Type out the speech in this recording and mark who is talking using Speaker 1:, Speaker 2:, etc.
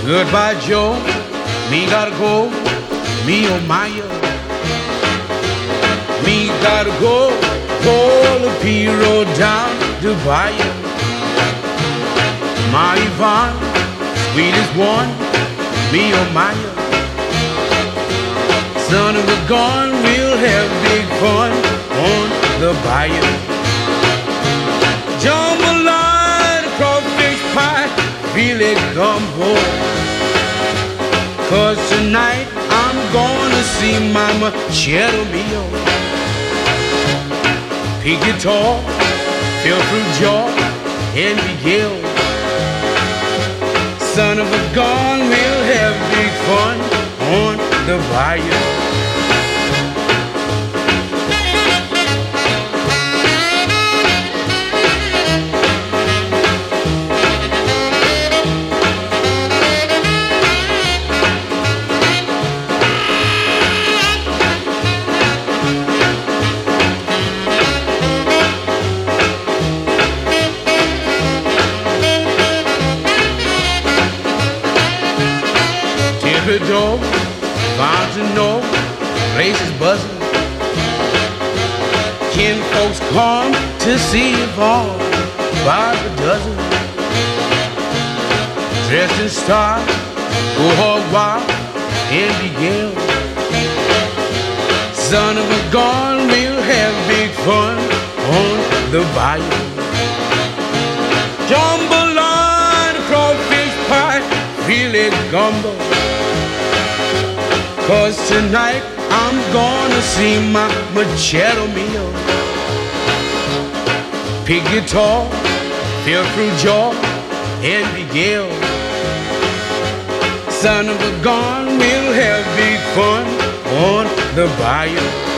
Speaker 1: Goodbye, Joe. Me gotta go. Me oh Maya. Me gotta go. Pull the P-road down to Bayou. My Yvonne, sweetest one. Me oh Maya. Son of a gun, we'll have big fun on the bayou. Jambalaya, crawfish pie, filet gumbo. 'Cause tonight I'm gonna see Mama Cheddar Mio. Pig guitar, fill fruit jar, and Miguel. Son of a gun, we'll have big fun on the bayou. Dog, fountain no, place is buzzing. Kin folks come to see it all by the dozen. Dressed in style, go hog wild and begin. Son of a gun, we'll have big fun on the bayou. Jambalaya, crawfish pie, filet gumbo. 'Cause tonight I'm gonna see Mama Cheddar Mio. Pig guitar, fill fruit jar, and Miguel. Son of a gun, we'll have big fun on the bayou.